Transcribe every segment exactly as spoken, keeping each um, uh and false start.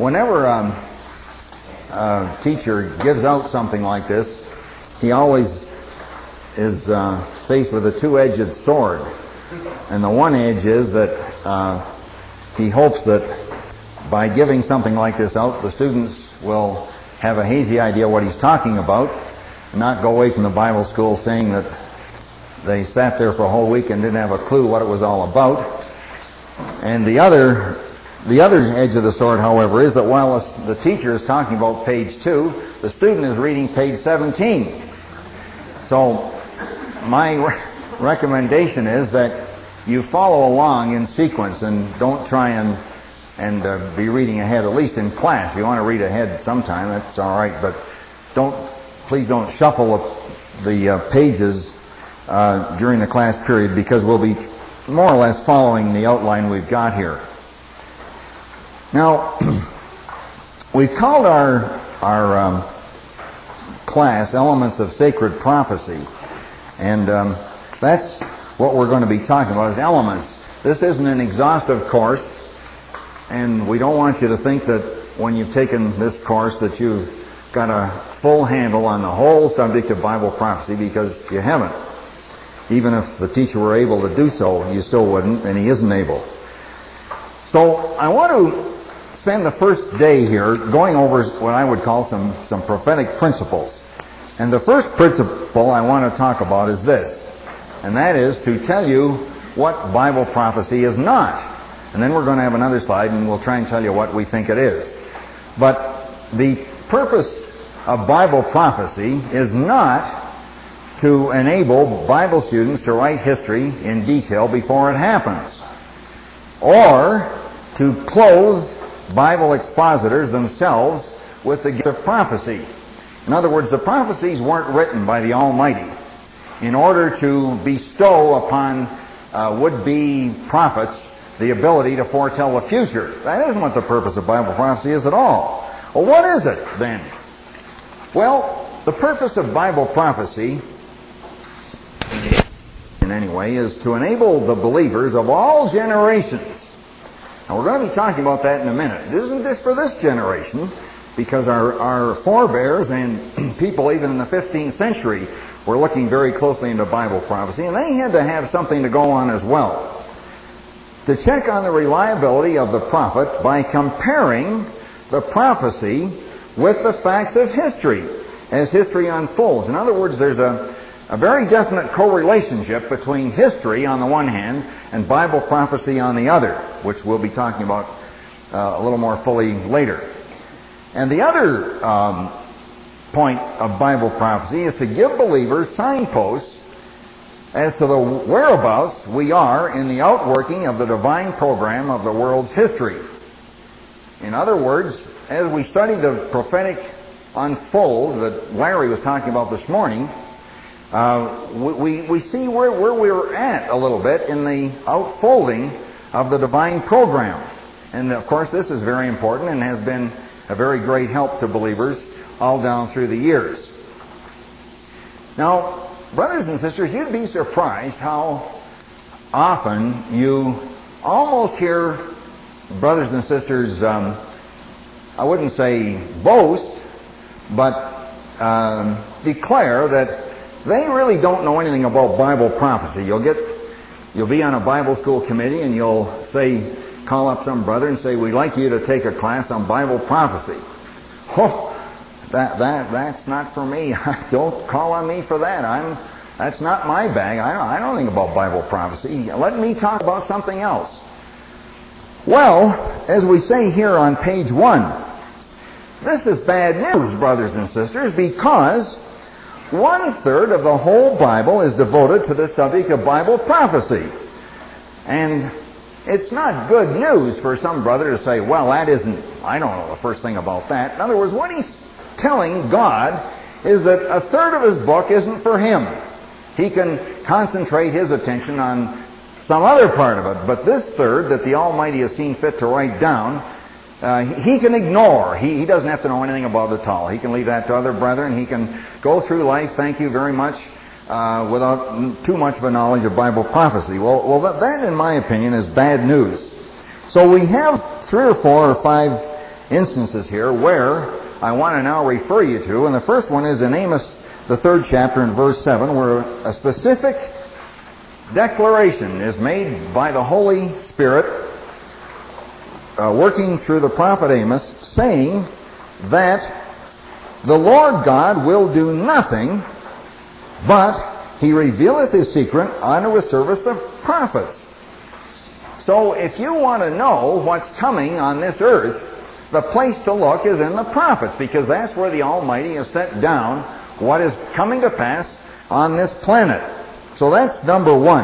whenever um, a teacher gives out something like this, he always is uh, faced with a two-edged sword. And the one edge is that uh, he hopes that by giving something like this out, the students will have a hazy idea what he's talking about, and not go away from the Bible school saying that they sat there for a whole week and didn't have a clue what it was all about. And the other the other edge of the sword, however, is that while the teacher is talking about page two, the student is reading page seventeen. So my re- recommendation is that you follow along in sequence and don't try and and uh, be reading ahead, at least in class. If you want to read ahead sometime, that's all right, but don't please don't shuffle the, the uh, pages uh, during the class period, because we'll be more or less following the outline we've got here. Now, we've called our our um, class Elements of Sacred Prophecy, and um, that's what we're going to be talking about, is elements. This isn't an exhaustive course, and we don't want you to think that when you've taken this course that you've got a full handle on the whole subject of Bible prophecy, because you haven't. Even if the teacher were able to do so, you still wouldn't, and he isn't able. So I want to spend the first day here going over what I would call some, some prophetic principles. And the first principle I want to talk about is this, and that is to tell you what Bible prophecy is not. And then we're going to have another slide, and we'll try and tell you what we think it is. But the purpose of Bible prophecy is not to enable Bible students to write history in detail before it happens, or to clothe Bible expositors themselves with the gift of prophecy. In other words, the prophecies weren't written by the Almighty in order to bestow upon uh, would-be prophets the ability to foretell the future. That isn't what the purpose of Bible prophecy is at all. Well, what is it then? Well, the purpose of Bible prophecy, in any way, is to enable the believers of all generations. Now, we're going to be talking about that in a minute. It isn't just for this generation, because our, our forebears and people even in the fifteenth century were looking very closely into Bible prophecy, and they had to have something to go on as well. To check on the reliability of the prophet by comparing the prophecy with the facts of history as history unfolds. In other words, there's a, a very definite correlationship between history on the one hand and Bible prophecy on the other, which we'll be talking about uh, a little more fully later. And the other um, point of Bible prophecy is to give believers signposts as to the whereabouts we are in the outworking of the divine program of the world's history. In other words, as we study the prophetic unfold that Larry was talking about this morning, uh, we, we see where, where we're at a little bit in the outfolding of the divine program. And of course, this is very important and has been a very great help to believers all down through the years. Now, brothers and sisters, you'd be surprised how often you almost hear brothers and sisters, um, I wouldn't say boast, but um, declare that they really don't know anything about Bible prophecy. You'll get, you'll be on a Bible school committee and you'll say, call up some brother and say, we'd like you to take a class on Bible prophecy. Oh, That that that's not for me. Don't call on me for that. I'm that's not my bag. I don't I don't think about Bible prophecy. Let me talk about something else. Well, as we say here on page one, this is bad news, brothers and sisters, because one third of the whole Bible is devoted to the subject of Bible prophecy. And it's not good news for some brother to say, well, that isn't, I don't know the first thing about that. In other words, what he's telling God is that a third of his book isn't for him. He can concentrate his attention on some other part of it, but this third that the Almighty has seen fit to write down, uh, he can ignore. He, he doesn't have to know anything about it at all. He can leave that to other brethren. He can go through life, thank you very much, uh, without too much of a knowledge of Bible prophecy. Well, well that, that, in my opinion, is bad news. So we have three or four or five instances here where I want to now refer you to. And the first one is in Amos, the third chapter, in verse seven, where a specific declaration is made by the Holy Spirit uh, working through the prophet Amos, saying that the Lord God will do nothing, but He revealeth His secret unto His servants the prophets. So if you want to know what's coming on this earth, the place to look is in the prophets, because that's where the Almighty has set down what is coming to pass on this planet. So that's number one.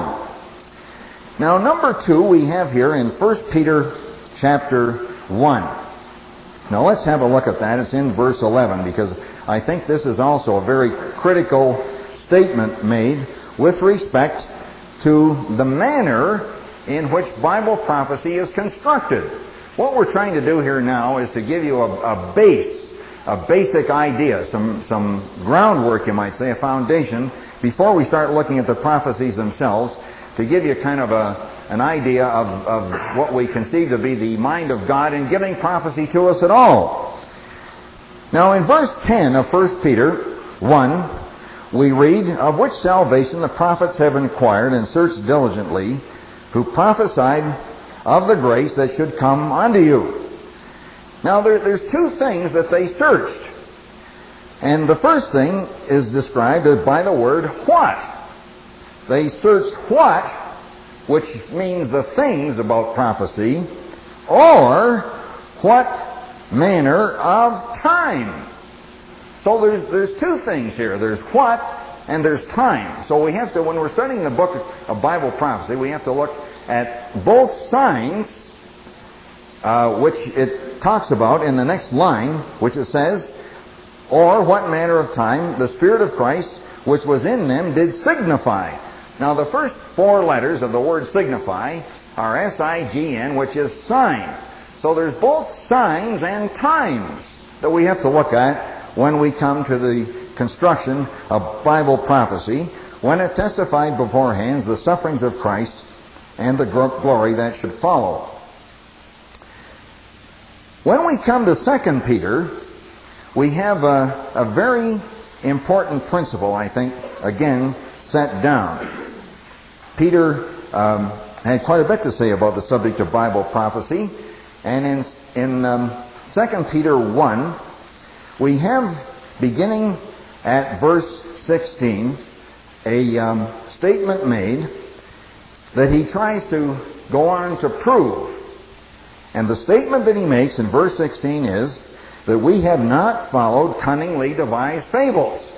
Now number two we have here in First Peter chapter one. Now let's have a look at that. It's in verse eleven, because I think this is also a very critical statement made with respect to the manner in which Bible prophecy is constructed. What we're trying to do here now is to give you a, a base, a basic idea, some, some groundwork, you might say, a foundation, before we start looking at the prophecies themselves, to give you kind of a, an idea of, of what we conceive to be the mind of God in giving prophecy to us at all. Now in verse ten of First Peter one, we read, "Of which salvation the prophets have inquired and searched diligently, who prophesied of the grace that should come unto you." Now there, there's two things that they searched. And the first thing is described by the word what. They searched what, which means the things about prophecy, or what manner of time. So there's, there's two things here. There's what and there's time. So we have to, when we're studying the book of Bible prophecy, we have to look at both signs, uh, which it talks about in the next line, which it says, "Or what manner of time the Spirit of Christ, which was in them, did signify." Now the first four letters of the word signify are S I G N, which is sign. So there's both signs and times that we have to look at when we come to the construction of Bible prophecy, when it testified beforehand the sufferings of Christ and the glory that should follow. When we come to Second Peter, we have a, a very important principle, I think, again, set down. Peter um, had quite a bit to say about the subject of Bible prophecy, and in, in um, Second Peter one, we have, beginning at verse sixteen, a um, statement made that he tries to go on to prove. And the statement that he makes in verse sixteen is that we have not followed cunningly devised fables.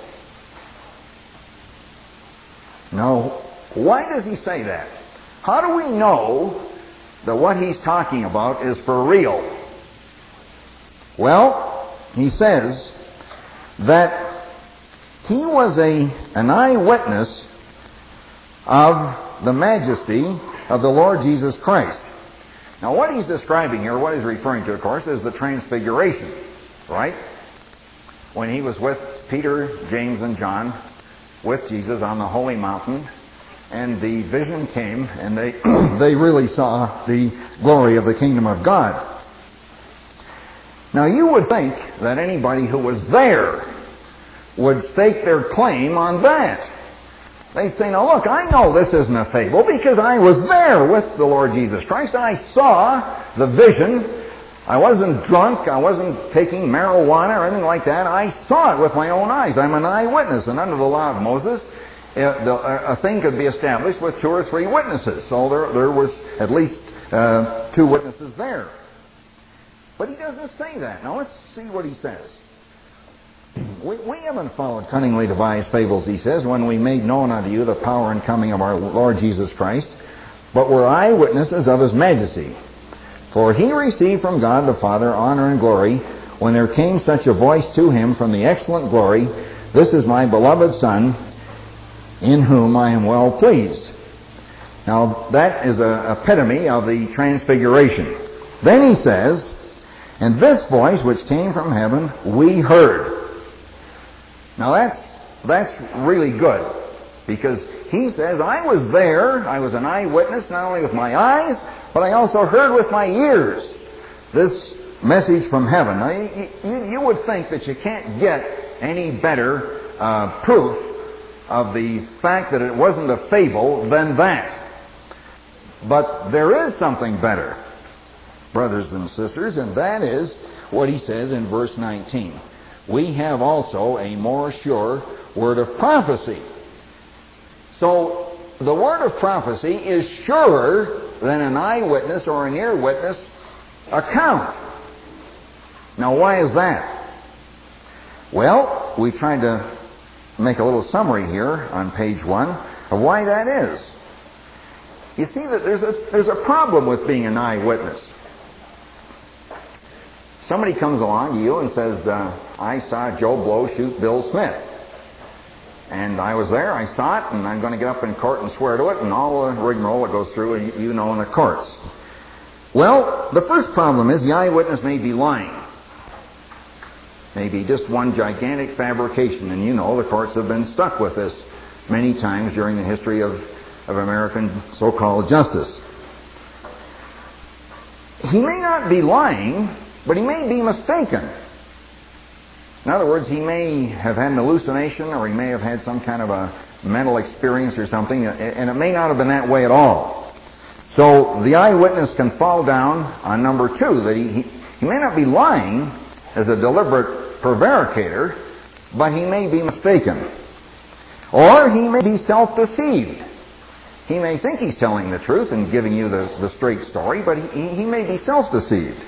Now, why does he say that? How do we know that what he's talking about is for real? Well, he says that he was a, an eyewitness of the majesty of the Lord Jesus Christ. Now what he's describing here, what he's referring to, of course, is the Transfiguration, right? When he was with Peter, James, and John, with Jesus on the holy mountain, and the vision came, and they, they really saw the glory of the kingdom of God. Now you would think that anybody who was there would stake their claim on that. They'd say, now look, I know this isn't a fable because I was there with the Lord Jesus Christ. I saw the vision. I wasn't drunk. I wasn't taking marijuana or anything like that. I saw it with my own eyes. I'm an eyewitness. And under the law of Moses, a thing could be established with two or three witnesses. So there, there was at least uh, two witnesses there. But he doesn't say that. Now let's see what he says. We, we haven't followed cunningly devised fables, he says, when we made known unto you the power and coming of our Lord Jesus Christ, but were eyewitnesses of His majesty. For He received from God the Father honor and glory, when there came such a voice to Him from the excellent glory, "This is my beloved Son, in whom I am well pleased." Now that is an epitome of the Transfiguration. Then he says, "And this voice which came from heaven we heard." Now that's that's really good, because he says, I was there, I was an eyewitness, not only with my eyes, but I also heard with my ears this message from heaven. Now, you, you, you would think that you can't get any better uh, proof of the fact that it wasn't a fable than that. But there is something better, brothers and sisters, and that is what he says in verse nineteen. We have also a more sure word of prophecy. So the word of prophecy is surer than an eyewitness or an ear witness account. Now, why is that? Well, we've tried to make a little summary here on page one of why that is. You see that there's a, there's a problem with being an eyewitness. Somebody comes along to you and says, uh, I saw Joe Blow shoot Bill Smith. And I was there, I saw it, and I'm going to get up in court and swear to it, and all the rigmarole that goes through, and you know, in the courts. Well, the first problem is the eyewitness may be lying. Maybe just one gigantic fabrication, and you know the courts have been stuck with this many times during the history of, of American so-called justice. He may not be lying, but he may be mistaken. In other words, he may have had an hallucination, or he may have had some kind of a mental experience or something, and it may not have been that way at all. So the eyewitness can fall down on number two, that he, he, he may not be lying as a deliberate prevaricator, but he may be mistaken. Or he may be self-deceived. He may think he's telling the truth and giving you the, the straight story, but he, he may be self-deceived.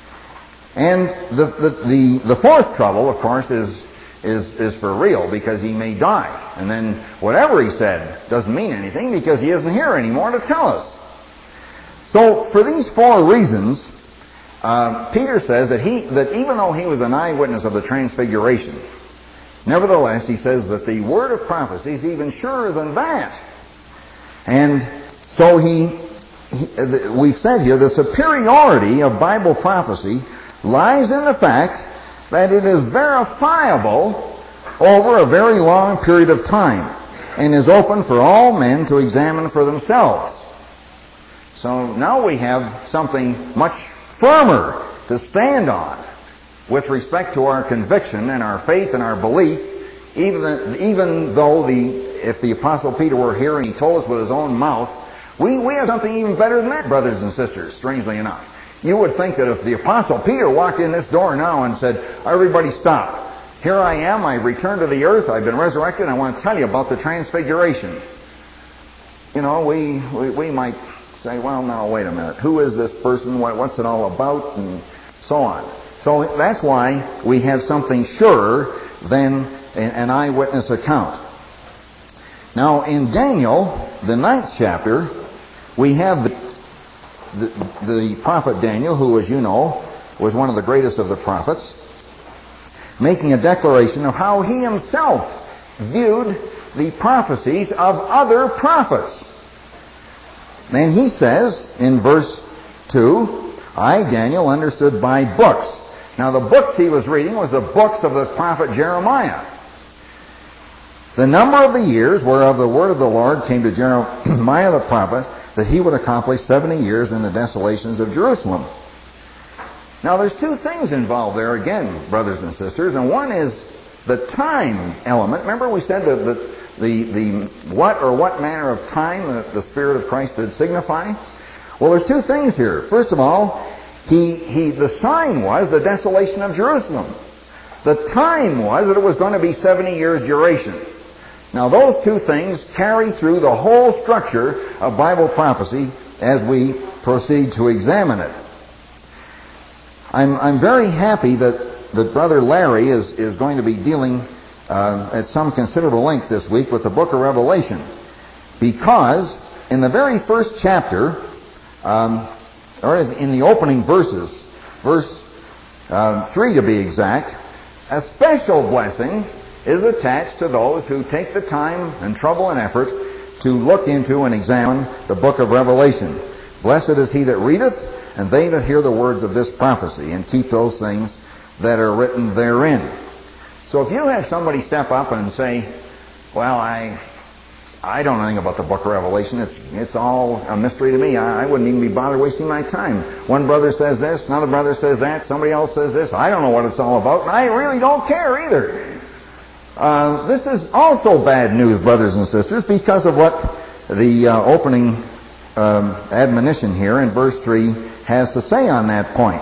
And the, the, the, the fourth trouble, of course, is, is, is for real, because he may die. And then whatever he said doesn't mean anything because he isn't here anymore to tell us. So for these four reasons, uh, Peter says that, he, that even though he was an eyewitness of the Transfiguration, nevertheless, he says that the word of prophecy is even surer than that. And so he, he, we've said here, the superiority of Bible prophecy lies in the fact that it is verifiable over a very long period of time and is open for all men to examine for themselves. So now we have something much firmer to stand on with respect to our conviction and our faith and our belief, even, even though the, if the Apostle Peter were here and he told us with his own mouth, we, we have something even better than that, brothers and sisters, strangely enough. You would think that if the Apostle Peter walked in this door now and said, everybody stop. Here I am, I've returned to the earth, I've been resurrected, I want to tell you about the Transfiguration. You know, we, we, we might say, well, now, wait a minute. Who is this person? What, what's it all about? And so on. So that's why we have something surer than an eyewitness account. Now, in Daniel, the ninth chapter, we have the, the, the prophet Daniel, who, as you know, was one of the greatest of the prophets, making a declaration of how he himself viewed the prophecies of other prophets. And he says in verse two, I, Daniel, understood by books. Now the books he was reading was the books of the prophet Jeremiah. The number of the years whereof the word of the Lord came to Jeremiah the prophet, that he would accomplish seventy years in the desolations of Jerusalem. Now there's two things involved there again, brothers and sisters, and one is the time element. Remember we said that the The, the what or what manner of time that the Spirit of Christ did signify? Well, there's two things here. First of all, he, he, the sign was the desolation of Jerusalem. The time was that it was going to be seventy years duration. Now, those two things carry through the whole structure of Bible prophecy as we proceed to examine it. I'm, I'm very happy that, that Brother Larry is, is going to be dealing Uh, at some considerable length this week with the book of Revelation, because in the very first chapter, um, or in the opening verses, verse uh, three to be exact, a special blessing is attached to those who take the time and trouble and effort to look into and examine the book of Revelation. Blessed is he that readeth, and they that hear the words of this prophecy, and keep those things that are written therein. So if you have somebody step up and say, well, I I don't know anything about the book of Revelation. It's it's all a mystery to me. I, I wouldn't even be bothered wasting my time. One brother says this, another brother says that, somebody else says this. I don't know what it's all about, and I really don't care either. Uh, this is also bad news, brothers and sisters, because of what the uh, opening um, admonition here in verse three has to say on that point.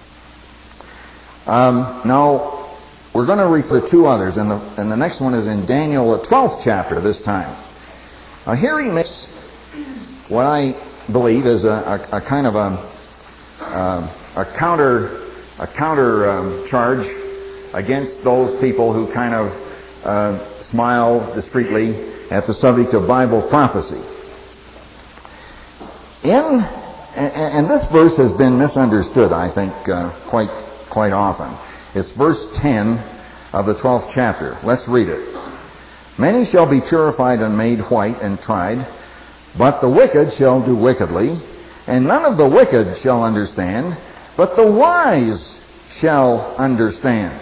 Um, now, we're going to refer to two others, and the, and the next one is in Daniel, the twelfth chapter this time. Now, here he makes what I believe is a, a, a kind of a, uh, a counter, a counter um, charge against those people who kind of uh, smile discreetly at the subject of Bible prophecy. In and this verse has been misunderstood, I think, uh, quite quite often. It's verse ten of the twelfth chapter. Let's read it. Many shall be purified and made white and tried, but the wicked shall do wickedly, and none of the wicked shall understand, but the wise shall understand.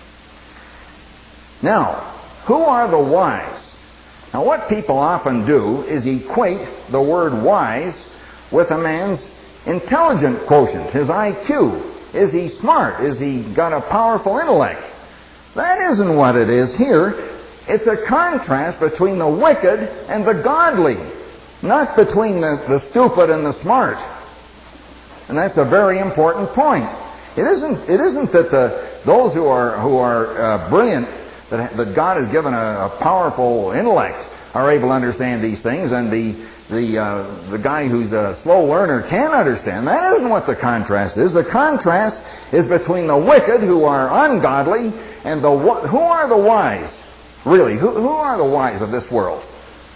Now, who are the wise? Now, what people often do is equate the word wise with a man's intelligent quotient, his I Q. Is he smart? Is he got a powerful intellect? That isn't what it is here. It's a contrast between the wicked and the godly, not between the, the stupid and the smart. And that's a very important point. It isn't, it isn't that the, those who are, who are uh, brilliant, that, that God has given a, a powerful intellect, are able to understand these things, and the the uh, the guy who's a slow learner can understand. That isn't what the contrast is. The contrast is between the wicked who are ungodly and the who are the wise. Really, who who are the wise of this world?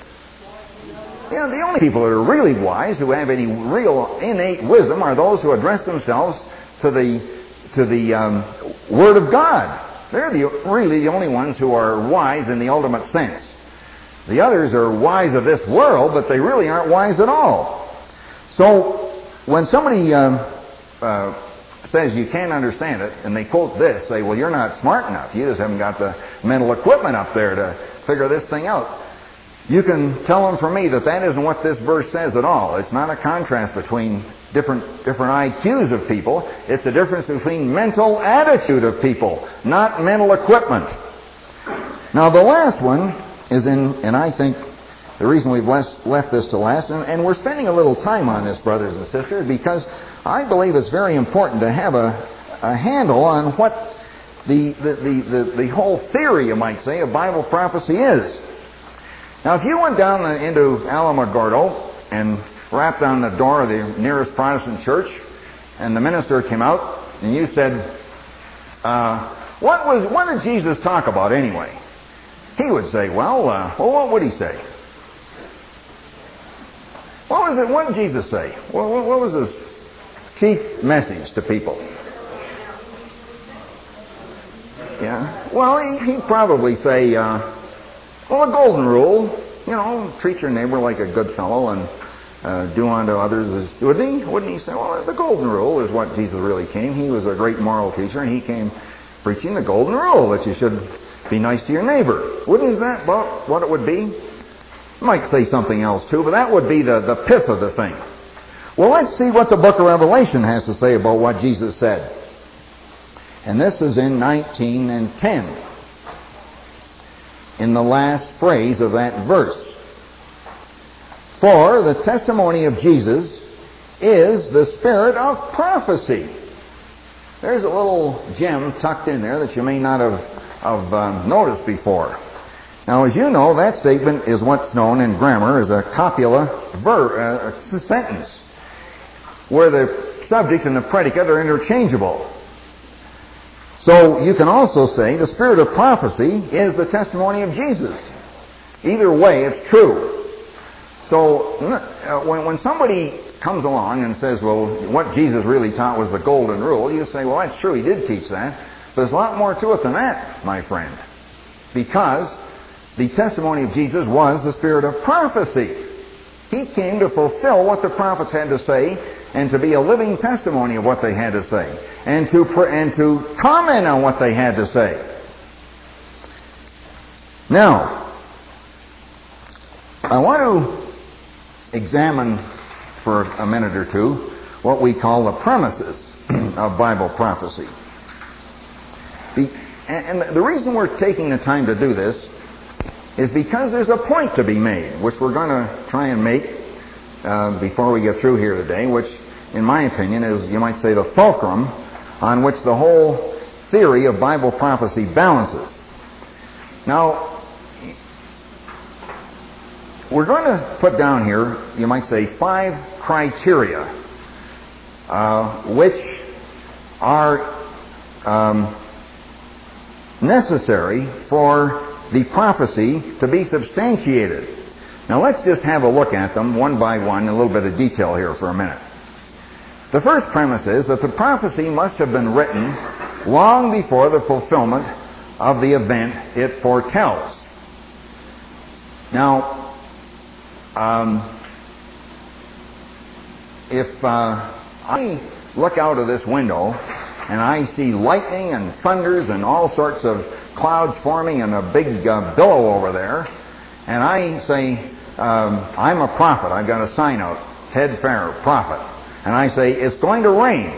You know, the only people that are really wise, who have any real innate wisdom, are those who address themselves to the to the um, Word of God. They're the really the only ones who are wise in the ultimate sense. The others are wise of this world, but they really aren't wise at all. So, when somebody um, uh, says you can't understand it, and they quote this, say, well, you're not smart enough. You just haven't got the mental equipment up there to figure this thing out. You can tell them from me that that isn't what this verse says at all. It's not a contrast between different, different I Qs of people. It's a difference between mental attitude of people, not mental equipment. Now, the last one is in, and I think the reason we've left, left this to last, and, and we're spending a little time on this, brothers and sisters, because I believe it's very important to have a, a handle on what the, the, the, the, the whole theory, you might say, of Bible prophecy is. Now, if you went down into Alamogordo and rapped on the door of the nearest Protestant church, and the minister came out, and you said, uh, what was, what did Jesus talk about anyway? He would say, well, uh, well, what would he say? What was it? What did Jesus say? What, what, what was his chief message to people? Yeah. Well, he, he'd probably say, uh, well, the golden rule, you know, treat your neighbor like a good fellow and uh, do unto others as, wouldn't he? Wouldn't he say, well, the golden rule is what Jesus really came. He was a great moral teacher, and he came preaching the golden rule, that you should be nice to your neighbor. Wouldn't that well, what it would be? You might say something else too, but that would be the, the pith of the thing. Well, let's see what the book of Revelation has to say about what Jesus said. And this is in nineteen and ten. In the last phrase of that verse. For the testimony of Jesus is the spirit of prophecy. There's a little gem tucked in there that you may not have of um, noticed before. Now, as you know, that statement is what's known in grammar as a copula ver- uh, sentence, where the subject and the predicate are interchangeable. So you can also say the spirit of prophecy is the testimony of Jesus. Either way, it's true. So uh, when, when somebody comes along and says, well, what Jesus really taught was the golden rule, you say, well, that's true, he did teach that. But there's a lot more to it than that, my friend. Because the testimony of Jesus was the spirit of prophecy. He came to fulfill what the prophets had to say and to be a living testimony of what they had to say and to, and to comment on what they had to say. Now, I want to examine for a minute or two what we call the premises of Bible prophecy. Be, and the reason we're taking the time to do this is because there's a point to be made, which we're going to try and make uh, before we get through here today, which, in my opinion, is, you might say, the fulcrum on which the whole theory of Bible prophecy balances. Now, we're going to put down here, you might say, five criteria uh, which are um, necessary for the prophecy to be substantiated. Now let's just have a look at them one by one in a little bit of detail here for a minute. The first premise is that the prophecy must have been written long before the fulfillment of the event it foretells. Now, um, if uh, I look out of this window and I see lightning and thunders and all sorts of clouds forming and a big uh, billow over there, and I say, um, I'm a prophet, I've got a sign out, Ted Farrer, prophet, and I say, it's going to rain.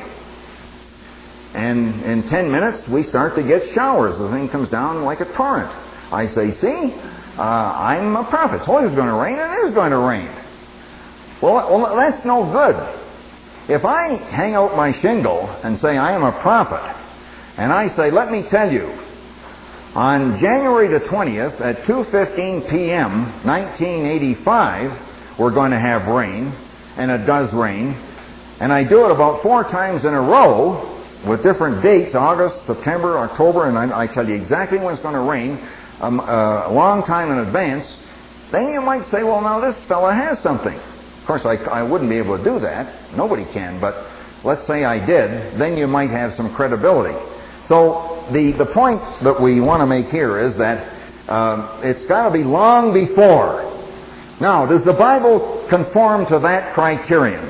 And in ten minutes, we start to get showers. The thing comes down like a torrent. I say, see, uh, I'm a prophet. Told you it was going to rain, and it is going to rain. Well, well, that's no good. If I hang out my shingle and say I am a prophet, and I say, let me tell you, on January the twentieth at two fifteen p.m., nineteen eighty-five, we're going to have rain, and it does rain, and I do it about four times in a row with different dates, August, September, October, and I, I tell you exactly when it's going to rain, um, uh, a long time in advance, then you might say, well, now this fella has something. Of course, I, I wouldn't be able to do that. Nobody can, but let's say I did, then you might have some credibility. So the, the point that we want to make here is that uh, it's got to be long before. Now, does the Bible conform to that criterion?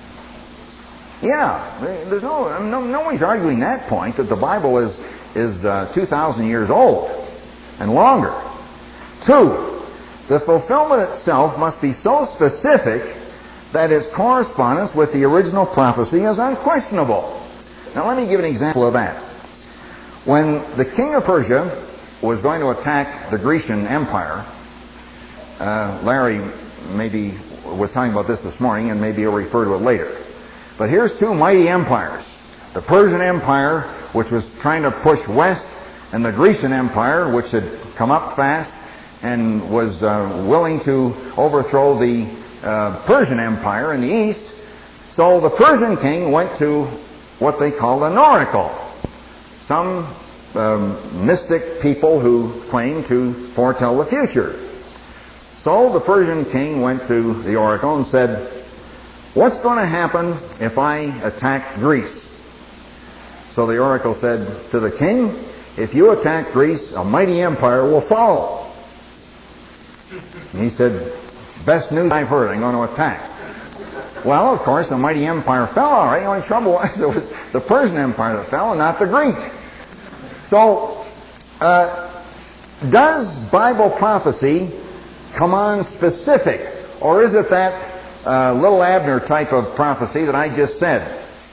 Yeah, there's no, no nobody's arguing that point, that the Bible is, is uh, two thousand years old and longer. Two, the fulfillment itself must be so specific that its correspondence with the original prophecy is unquestionable. Now let me give an example of that. When the king of Persia was going to attack the Grecian Empire, uh, Larry maybe was talking about this this morning, and maybe he'll refer to it later. But here's two mighty empires. The Persian Empire, which was trying to push west, and the Grecian Empire, which had come up fast and was uh, willing to overthrow the uh, Persian Empire in the east. So the Persian king went to what they called an oracle. Some um, mystic people who claim to foretell the future. So the Persian king went to the oracle and said, what's going to happen if I attack Greece? So the oracle said to the king, if you attack Greece, a mighty empire will fall. And he said, best news I've heard, I'm going to attack. Well, of course, the mighty empire fell, all right. The only trouble was it was the Persian Empire that fell and not the Greek. So, uh, does Bible prophecy come on specific? Or is it that Uh, little Abner type of prophecy that I just said?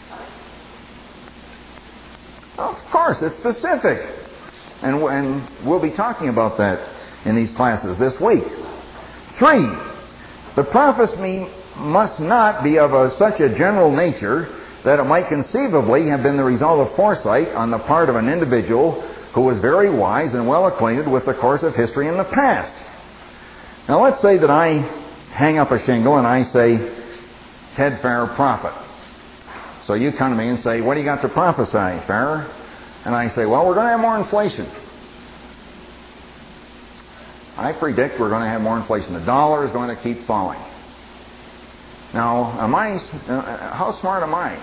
Well, of course, it's specific. And, and we'll be talking about that in these classes this week. Three, the prophecy must not be of a, such a general nature that it might conceivably have been the result of foresight on the part of an individual who was very wise and well acquainted with the course of history in the past. Now let's say that I hang up a shingle and I say, Ted Farrer, prophet. So you come to me and say, what do you got to prophesy, Farrer? And I say, well, we're going to have more inflation. I predict we're going to have more inflation. The dollar is going to keep falling. Now, am I, uh, how smart am I?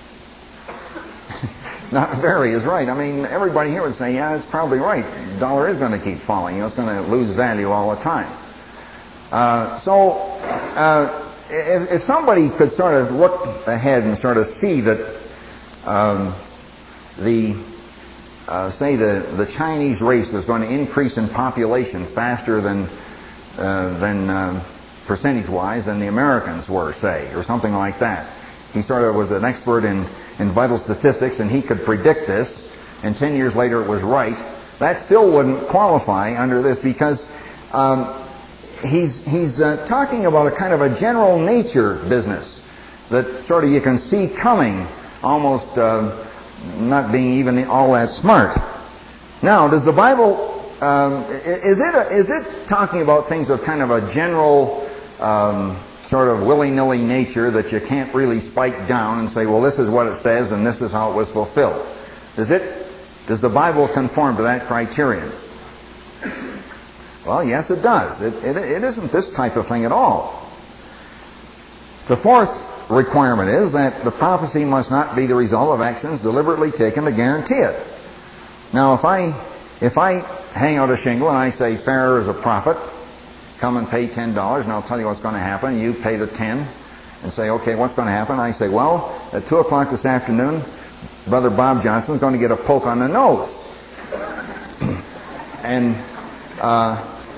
Not very is right. I mean, everybody here would say, yeah, it's probably right. The dollar is going to keep falling. You know, it's going to lose value all the time. Uh, so, uh, if, if somebody could sort of look ahead and sort of see that um, the, uh, say, the, the Chinese race was going to increase in population faster than, uh, than uh, percentage-wise than the Americans were, say, or something like that. He sort of was an expert in, in vital statistics, and he could predict this, and ten years later it was right. That still wouldn't qualify under this, because um, he's, he's uh, talking about a kind of a general nature business that sort of you can see coming, almost uh, not being even all that smart. Now, does the Bible, um, is it a, is it talking about things of kind of a general um, sort of willy-nilly nature that you can't really spike down and say, well, this is what it says and this is how it was fulfilled? Does it, does the Bible conform to that criterion? Well, yes, it does. It, it, it isn't this type of thing at all. The fourth requirement is that the prophecy must not be the result of actions deliberately taken to guarantee it. Now, if I if I hang out a shingle and I say, Farrer is a prophet, come and pay ten dollars and I'll tell you what's going to happen, you pay the ten and say, okay, what's going to happen? I say, well, at two o'clock this afternoon, Brother Bob Johnson's going to get a poke on the nose. and uh,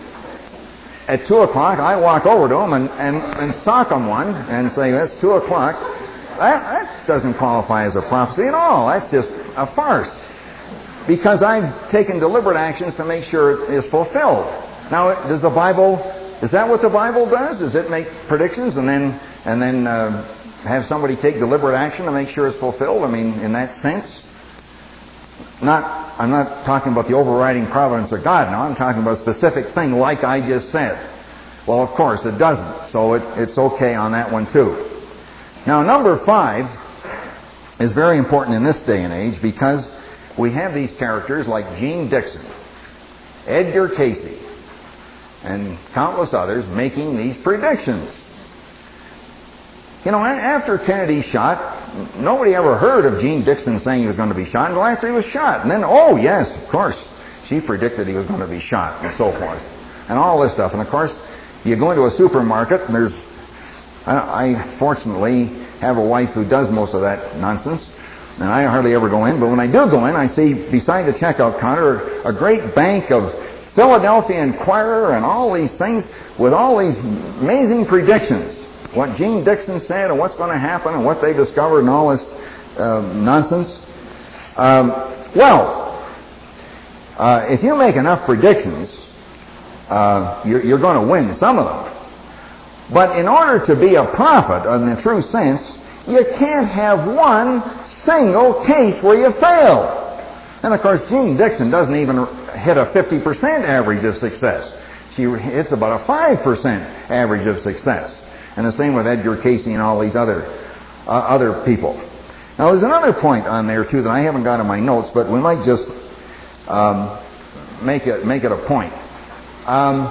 at two o'clock, I walk over to him and, and, and sock him one and say, that's two o'clock. That, that doesn't qualify as a prophecy at all. That's just a farce. Because I've taken deliberate actions to make sure it is fulfilled. Now, does the Bible, is that what the Bible does? Does it make predictions and then, and then uh, have somebody take deliberate action to make sure it's fulfilled? I mean, in that sense? Not... I'm not talking about the overriding providence of God now. I'm talking about a specific thing like I just said. Well, of course, it doesn't. So it, it's okay on that one too. Now, number five is very important in this day and age because we have these characters like Gene Dixon, Edgar Casey, and countless others making these predictions. You know, after Kennedy shot, nobody ever heard of Gene Dixon saying he was going to be shot until after he was shot. And then, oh yes, of course, she predicted he was going to be shot and so forth. And all this stuff. And of course, you go into a supermarket and there's, I, I fortunately have a wife who does most of that nonsense. And I hardly ever go in. But when I do go in, I see beside the checkout counter a great bank of Philadelphia Inquirer and all these things with all these amazing predictions. What Gene Dixon said and what's going to happen and what they discovered and all this uh, nonsense. Um, well, uh, if you make enough predictions, uh, you're, you're going to win some of them. But in order to be a prophet in the true sense, you can't have one single case where you fail. And of course, Gene Dixon doesn't even hit a fifty percent average of success. She hits about a five percent average of success. And the same with Edgar Casey and all these other uh, other people. Now, there's another point on there, too, that I haven't got in my notes, but we might just um, make it make it a point. Um,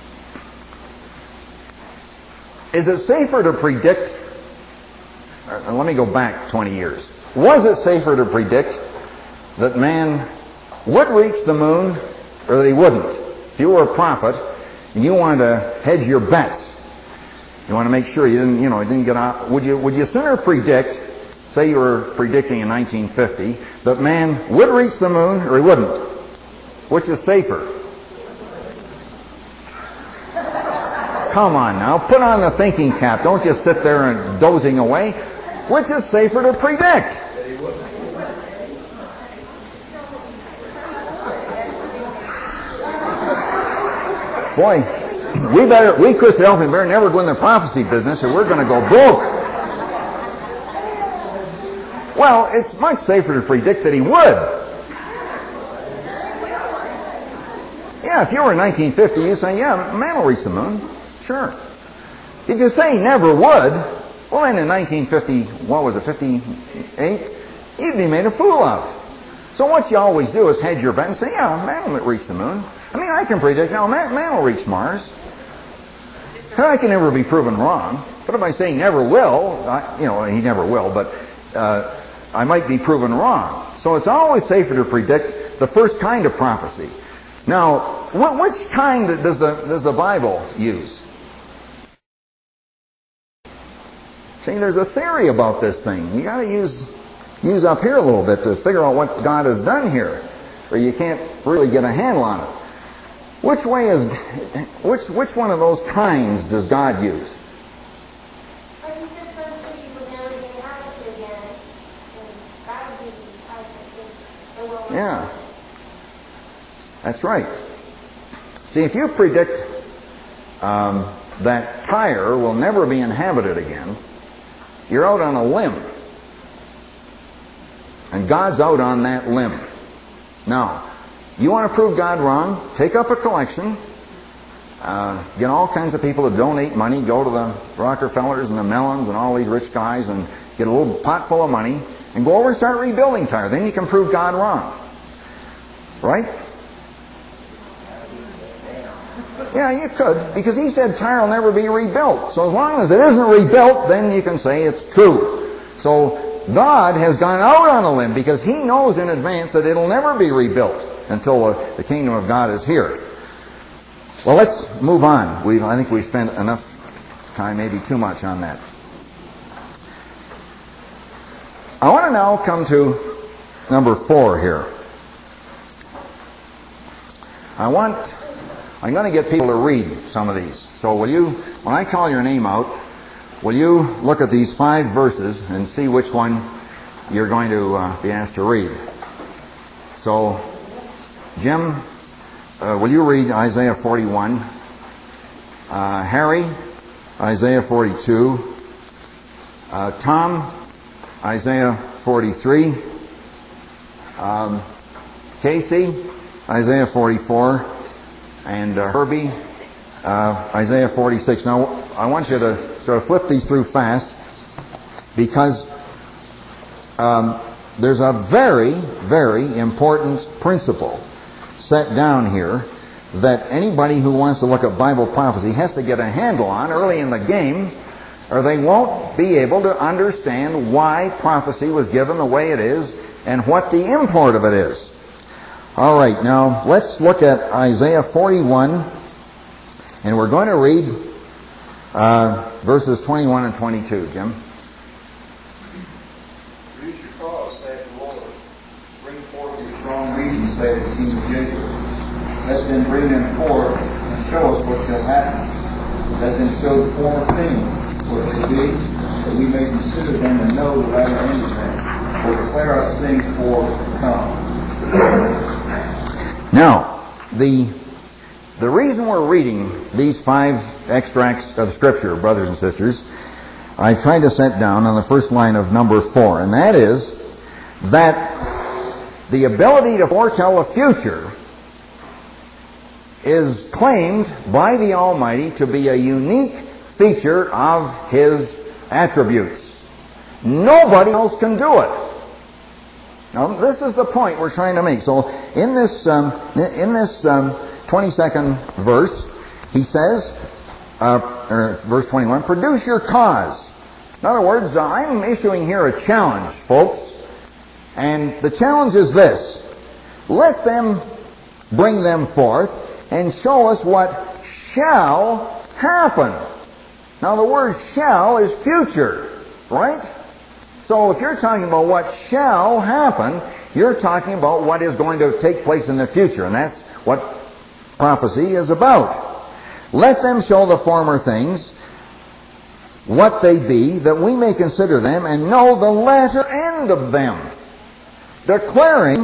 is it safer to predict... Uh, let me go back twenty years. Was it safer to predict that man would reach the moon or that he wouldn't? If you were a prophet and you wanted to hedge your bets, you want to make sure you didn't, you know, you didn't get out. Would you, would you sooner predict, say you were predicting in nineteen fifty, that man would reach the moon or he wouldn't? Which is safer? Come on now, put on the thinking cap. Don't just sit there and dozing away. Which is safer to predict? Boy, we better, we Christadelphian better never go in the prophecy business or we're going to go broke. Well, it's much safer to predict that he would. Yeah, if you were in nineteen fifty, you say, yeah, man will reach the moon. Sure. If you say he never would, well then in nineteen fifty, what was it, fifty-eight? You'd be made a fool of. So what you always do is hedge your bet and say, yeah, man will reach the moon. I mean, I can predict, no, man, man will reach Mars. I can never be proven wrong. But if I say never will, I, you know, he never will, but uh, I might be proven wrong. So it's always safer to predict the first kind of prophecy. Now, wh- which kind does the does the Bible use? See, there's a theory about this thing. You got to use use up here a little bit to figure out what God has done here, or you can't really get a handle on it. Which way is, which, which one of those kinds does God use? Like you said, some cities would never be inhabited again. And that would be, I think, the will. Yeah. That's right. See, if you predict um, that Tyre will never be inhabited again, you're out on a limb. And God's out on that limb. Now, you want to prove God wrong? Take up a collection. Uh, get all kinds of people to donate money. Go to the Rockefellers and the Mellons and all these rich guys and get a little pot full of money and go over and start rebuilding Tyre. Then you can prove God wrong. Right? Yeah, you could, because he said Tyre will never be rebuilt. So as long as it isn't rebuilt, then you can say it's true. So God has gone out on a limb because he knows in advance that it'll never be rebuilt until uh, the kingdom of God is here. Well, let's move on. We, I think we spent enough time, maybe too much, on that. I want to now come to number four here. I want, I'm going to get people to read some of these. So will you, when I call your name out, will you look at these five verses and see which one you're going to uh, be asked to read? So, Jim, uh, will you read Isaiah forty-one? Uh, Harry, Isaiah forty-two. Uh, Tom, Isaiah forty-three. Um, Casey, Isaiah forty-four. And uh, Herbie, uh, Isaiah forty-six. Now, I want you to sort of flip these through fast because um, there's a very, very important principle set down here that anybody who wants to look at Bible prophecy has to get a handle on early in the game, or they won't be able to understand why prophecy was given the way it is and what the import of it is. All right, now let's look at Isaiah forty-one, and we're going to read uh, verses twenty-one and twenty-two. Jim? Produce your cause, saith the Lord. Bring forth your strong reasons, saith the King of Jacob. Let them bring them forth and show us what shall happen. Let them show the former things, what they be, that we may consider them and know the latter end of them. For declare us things for to come. Now, the the reason we're reading these five extracts of Scripture, brothers and sisters, I tried to set down on the first line of number four, and that is that the ability to foretell the future is claimed by the Almighty to be a unique feature of His attributes. Nobody else can do it. Now, this is the point we're trying to make. So, in this um, in this um, twenty-second verse, he says, uh, or verse twenty-one, produce your cause. In other words, uh, I'm issuing here a challenge, folks, and the challenge is this: let them bring them forth and show us what shall happen. Now, the word "shall" is future, right? So if you're talking about what shall happen, you're talking about what is going to take place in the future. And that's what prophecy is about. Let them show the former things, what they be, that we may consider them and know the latter end of them. Declaring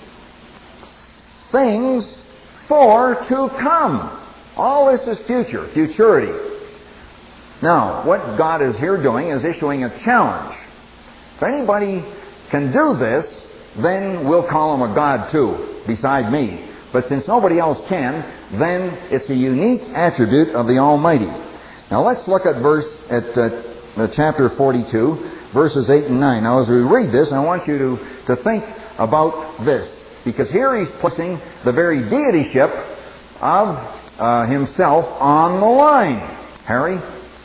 things for to come. All this is future, futurity. Now, what God is here doing is issuing a challenge. If anybody can do this, then we'll call him a God too, beside me. But since nobody else can, then it's a unique attribute of the Almighty. Now let's look at verse at uh, chapter forty-two, verses eight and nine. Now as we read this, I want you to, to think about this, because here he's placing the very deityship of uh, himself on the line. Harry?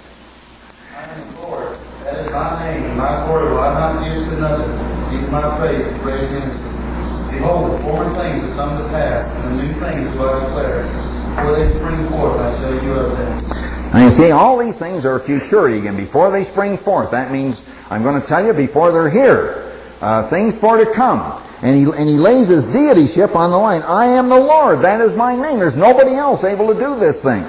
That is my name, my word will I not use to another. Even my praise to praise him. Behold, the former things have come to pass, and the new things do I declare. Before they spring forth, I show you of them. Now you see, all these things are futurity again. Before they spring forth, that means I'm going to tell you before they're here. Uh, things for to come. And he, and he lays his deityship on the line. I am the Lord. That is my name. There's nobody else able to do this thing.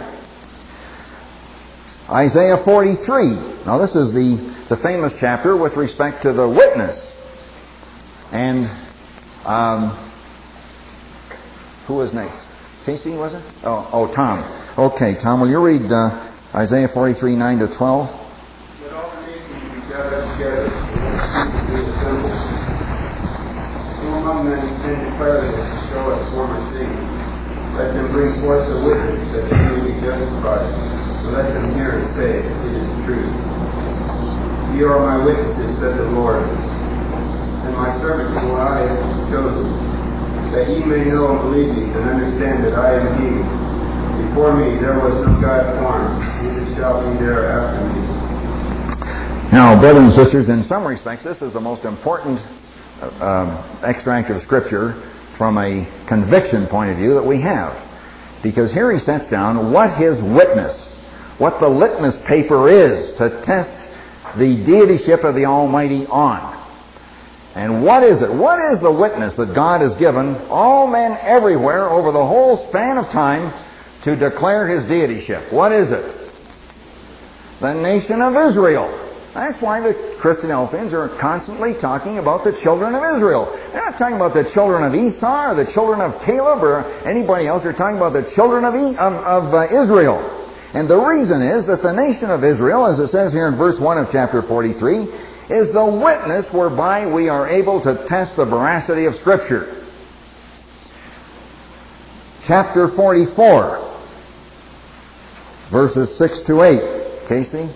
Isaiah forty-three. Now this is the, the famous chapter with respect to the witness. And um, who was next? Casey, was it? Oh, oh, Tom. Okay, Tom, will you read uh, Isaiah forty-three, nine to twelve? Let all the nations be gathered together, and the people be assembled. Who among them can declare this and show us former things? Let them bring forth the witness that they may be justified. So let them hear and say, it is true. You are my witnesses, said the Lord, and my servant whom I have chosen, that ye may know and believe me, and understand that I am He. Before me there was no God formed, neither shall be there after me. Now, brothers and sisters, in some respects, this is the most important uh, extract of Scripture from a conviction point of view that we have. Because here he sets down what his witness, what the litmus paper is to test the deityship of the Almighty on. And what is it? What is the witness that God has given all men everywhere over the whole span of time to declare His deityship? What is it? The nation of Israel. That's why the Christian Elfians are constantly talking about the children of Israel. They're not talking about the children of Esau or the children of Caleb or anybody else. They're talking about the children of, e- of, of uh, Israel. And the reason is that the nation of Israel, as it says here in verse one of chapter forty-three, is the witness whereby we are able to test the veracity of Scripture. Chapter forty-four, verses six to eight. Casey?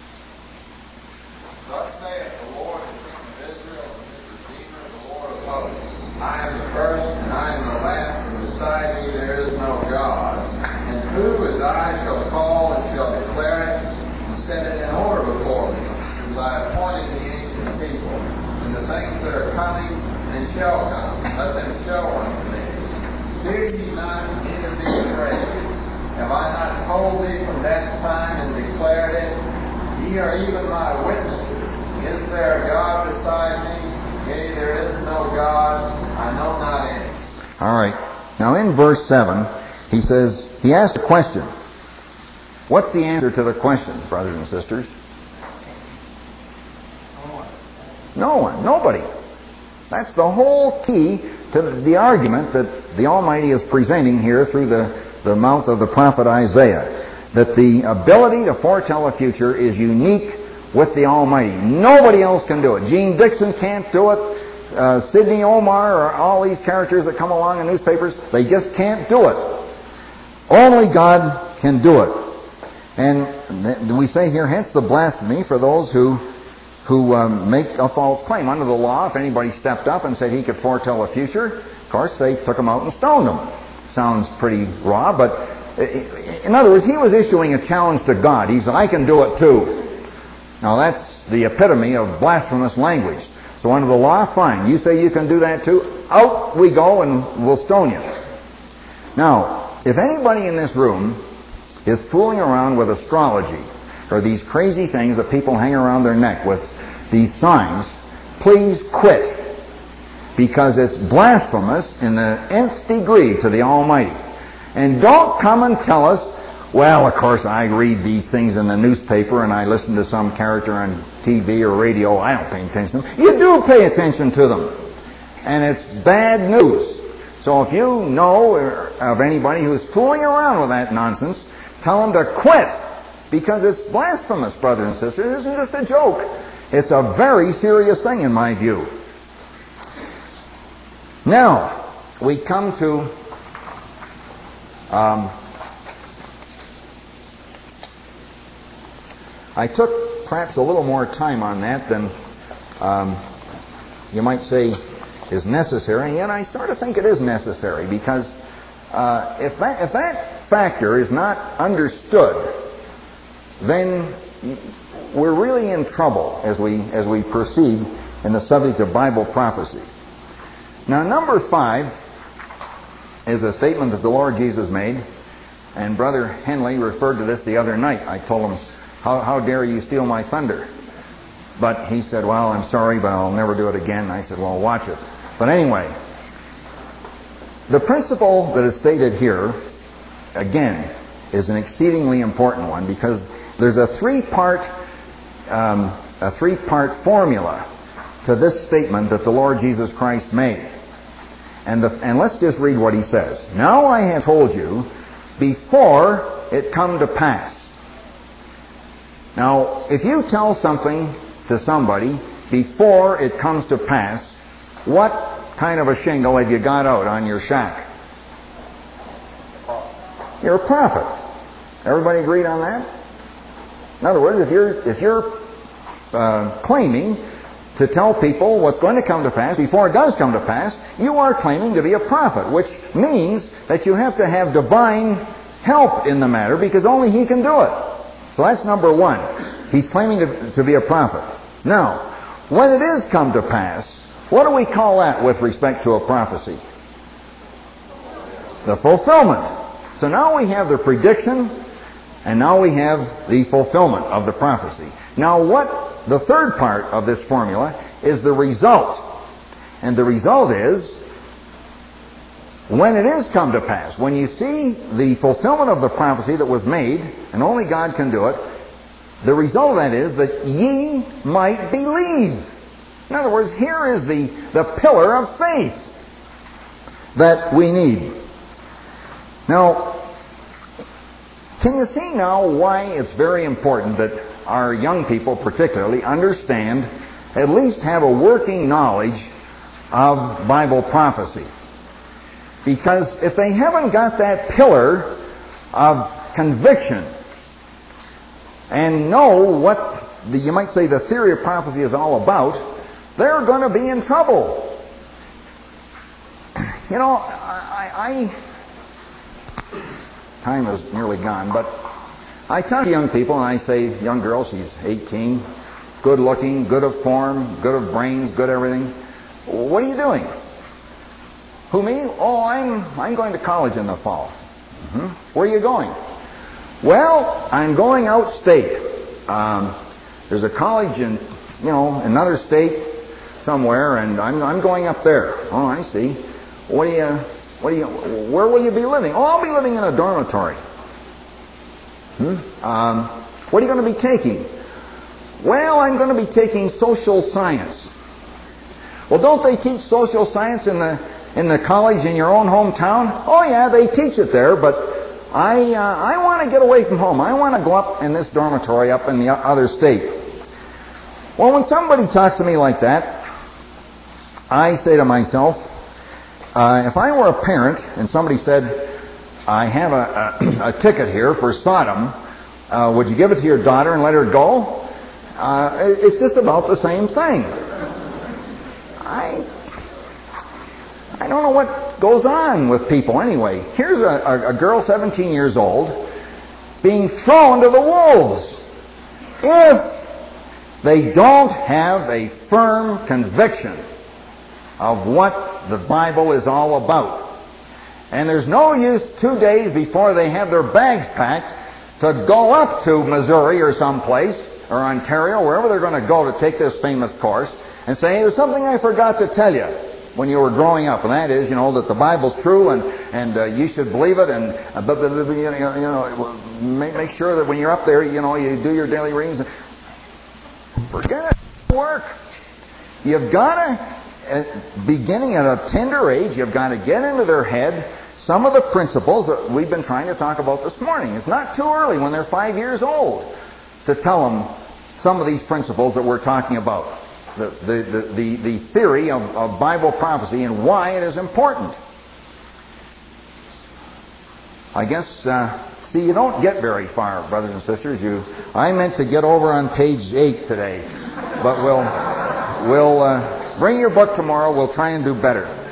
Thus saith the Lord, the King of Israel, and His Redeemer, the Lord of hosts. I am the first, and I am the last, and beside me there is no God. And who as I shall call and shall declare it, and set it in order before me? As I appointed the ancient people, and the things that are coming and shall come, let them show unto me. Fear ye not, neither be afraid. Have I not told thee from that time and declared it? Ye are even my witnesses. Is there a God beside me? Yea, there is no God. I know not any. All right. Now in verse seven, he says, he asks a question. What's the answer to the question, brothers and sisters? No one. Nobody. That's the whole key to the argument that the Almighty is presenting here through the, the mouth of the prophet Isaiah. That the ability to foretell the future is unique with the Almighty. Nobody else can do it. Gene Dixon can't do it. Uh, Sidney Omar or all these characters that come along in newspapers, they just can't do it. Only God can do it. And we say here, hence the blasphemy for those who who um, make a false claim. Under the law, if anybody stepped up and said he could foretell the future, of course they took him out and stoned him. Sounds pretty raw, but in other words, he was issuing a challenge to God. He said, I can do it too. Now that's the epitome of blasphemous language. So under the law, fine. You say you can do that too, out we go and we'll stone you. Now, if anybody in this room is fooling around with astrology or these crazy things that people hang around their neck with, these signs, please quit. Because it's blasphemous in the nth degree to the Almighty. And don't come and tell us, well, of course, I read these things in the newspaper and I listen to some character on T V or radio. I don't pay attention to them. You do pay attention to them. And it's bad news. So if you know of anybody who's fooling around with that nonsense, tell them to quit. Because it's blasphemous, brothers and sisters. It isn't just a joke. It's a very serious thing in my view. Now, we come to um, I took perhaps a little more time on that than um, you might say is necessary, and I sort of think it is necessary because uh, if that, if that factor is not understood, then we're really in trouble as we as we proceed in the subject of Bible prophecy. Now, number five is a statement that the Lord Jesus made, and Brother Henley referred to this the other night. I told him, how, how dare you steal my thunder? But he said, well, I'm sorry, but I'll never do it again. And I said, well, watch it. But anyway, the principle that is stated here, again, is an exceedingly important one because there's a three-part um, a three-part formula to this statement that the Lord Jesus Christ made. And, the, and let's just read what he says. Now I have told you before it come to pass. Now, if you tell something to somebody before it comes to pass, what kind of a shingle have you got out on your shack? You're a prophet. Everybody agreed on that? In other words, if you're if you're uh, claiming to tell people what's going to come to pass before it does come to pass, you are claiming to be a prophet, which means that you have to have divine help in the matter because only he can do it. So that's number one. He's claiming to, to be a prophet. Now, when it is come to pass, what do we call that with respect to a prophecy? The fulfillment. So now we have the prediction, and now we have the fulfillment of the prophecy. Now what the third part of this formula is the result. And the result is, when it is come to pass, when you see the fulfillment of the prophecy that was made, and only God can do it, the result of that is that ye might believe. In other words, here is the, the pillar of faith that we need. Now, can you see now why it's very important that our young people particularly understand, at least have a working knowledge of Bible prophecy? Because if they haven't got that pillar of conviction and know what the, you might say the theory of prophecy is all about, they're going to be in trouble. You know, I, I time is nearly gone, but I talk to young people and I say, young girl, she's eighteen, good looking, good of form, good of brains, good everything. What are you doing? Who, me? Oh, I'm I'm going to college in the fall. Mm-hmm. Where are you going? Well, I'm going out state. Um, there's a college in, you know, another state somewhere, and I'm I'm going up there. Oh, I see. What do you? What do you? Where will you be living? Oh, I'll be living in a dormitory. Hmm? Um, what are you going to be taking? Well, I'm going to be taking social science. Well, don't they teach social science in the in the college in your own hometown? Oh, yeah, they teach it there, but I uh, I want to get away from home. I want to go up in this dormitory up in the other state. Well, when somebody talks to me like that, I say to myself, uh, if I were a parent and somebody said, I have a, a, a ticket here for Sodom, uh, would you give it to your daughter and let her go? Uh, it's just about the same thing. I I don't know what goes on with people anyway. Here's a, a, a girl seventeen years old being thrown to the wolves if they don't have a firm conviction of what the Bible is all about. And there's no use two days before they have their bags packed to go up to Missouri or someplace, or Ontario, wherever they're going to go to take this famous course, and say, hey, there's something I forgot to tell you when you were growing up, and that is, you know, that the Bible's true, and and uh, you should believe it, and uh, but, but, but, you know, you know make, make sure that when you're up there, you know, you do your daily readings. Forget it. Work. You've got to, beginning at a tender age, you've got to get into their head some of the principles that we've been trying to talk about this morning. It's not too early when they're five years old to tell them some of these principles that we're talking about. The, the, the, the, the theory of, of Bible prophecy and why it is important. I guess, uh, see, you don't get very far, brothers and sisters. You, I meant to get over on page eight today, but we'll, we'll uh, bring your book tomorrow. We'll try and do better.